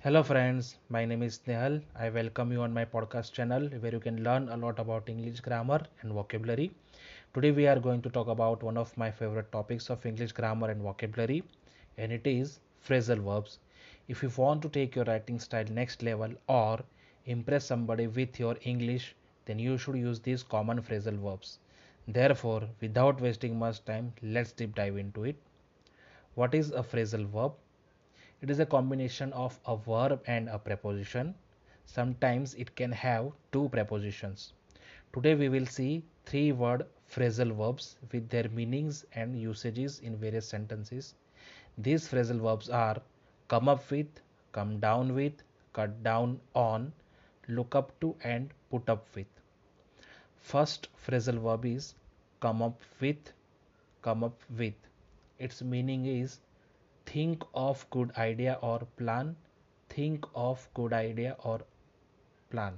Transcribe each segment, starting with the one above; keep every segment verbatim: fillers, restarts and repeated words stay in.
Hello, friends. My name is Nehal. I welcome you on my podcast channel where you can learn a lot about English grammar and vocabulary. Today, we are going to talk about one of my favorite topics of English grammar and vocabulary, and it is phrasal verbs. If you want to take your writing style next level or impress somebody with your English, then you should use these common phrasal verbs. Therefore, without wasting much time, let's deep dive into it. What is a phrasal verb? It is a combination of a verb and a preposition. Sometimes it can have two prepositions. Today we will see three word phrasal verbs with their meanings and usages in various sentences. These phrasal verbs are come up with, come down with, cut down on, look up to, and put up with. First phrasal verb is come up with, come up with. Its meaning is think of good idea or plan, think of good idea or plan.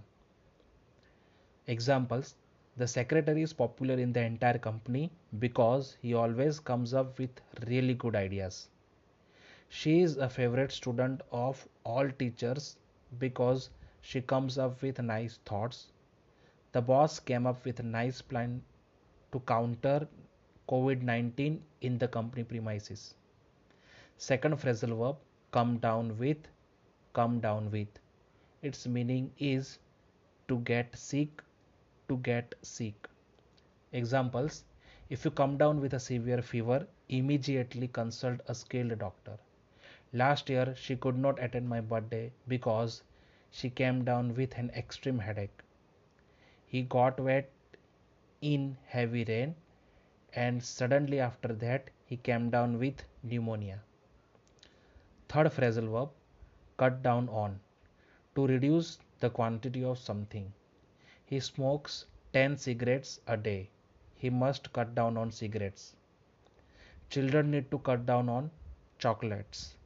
Examples: the secretary is popular in the entire company because he always comes up with really good ideas. She is a favorite student of all teachers because she comes up with nice thoughts. The boss came up with a nice plan to counter COVID nineteen in the company premises. Second phrasal verb come down with, come down with. Its meaning is to get sick, to get sick. Examples: if you come down with a severe fever, immediately consult a skilled doctor. Last year, she could not attend my birthday because she came down with an extreme headache. He got wet in heavy rain, and suddenly after that, he came down with pneumonia. Third phrasal verb cut down on, to reduce the quantity of something. He smokes ten cigarettes a day. He must cut down on cigarettes. Children need to cut down on chocolates.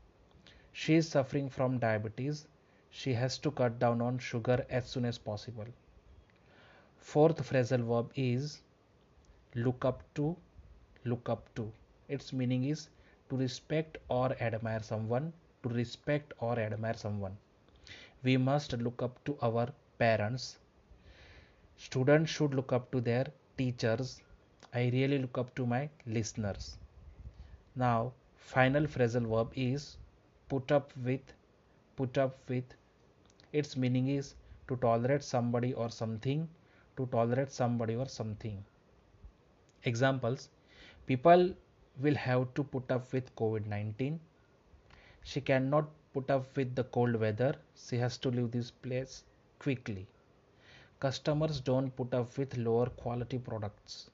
She is suffering from diabetes. She has to cut down on sugar as soon as possible. Fourth phrasal verb is look up to, look up to. Its meaning is to respect or admire someone, to respect or admire someone. We must look up to our parents. Students should look up to their teachers. I really look up to my listeners. Now, final phrasal verb is put up with, put up with. Its meaning is to tolerate somebody or something, to tolerate somebody or something. Examples: people will have to put up with COVID nineteen. She cannot put up with the cold weather. She has to leave this place quickly. Customers don't put up with lower quality products.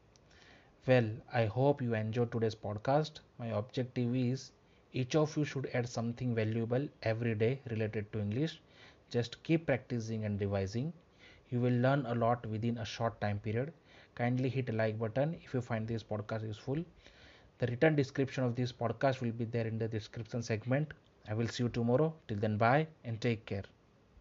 Well, I hope you enjoyed today's podcast. My objective is each of you should add something valuable every day related to English. Just keep practicing and revising. You will learn a lot within a short time period. Kindly hit a like button if you find this podcast useful. The written description of this podcast will be there in the description segment. I will see you tomorrow. Till then, bye and take care.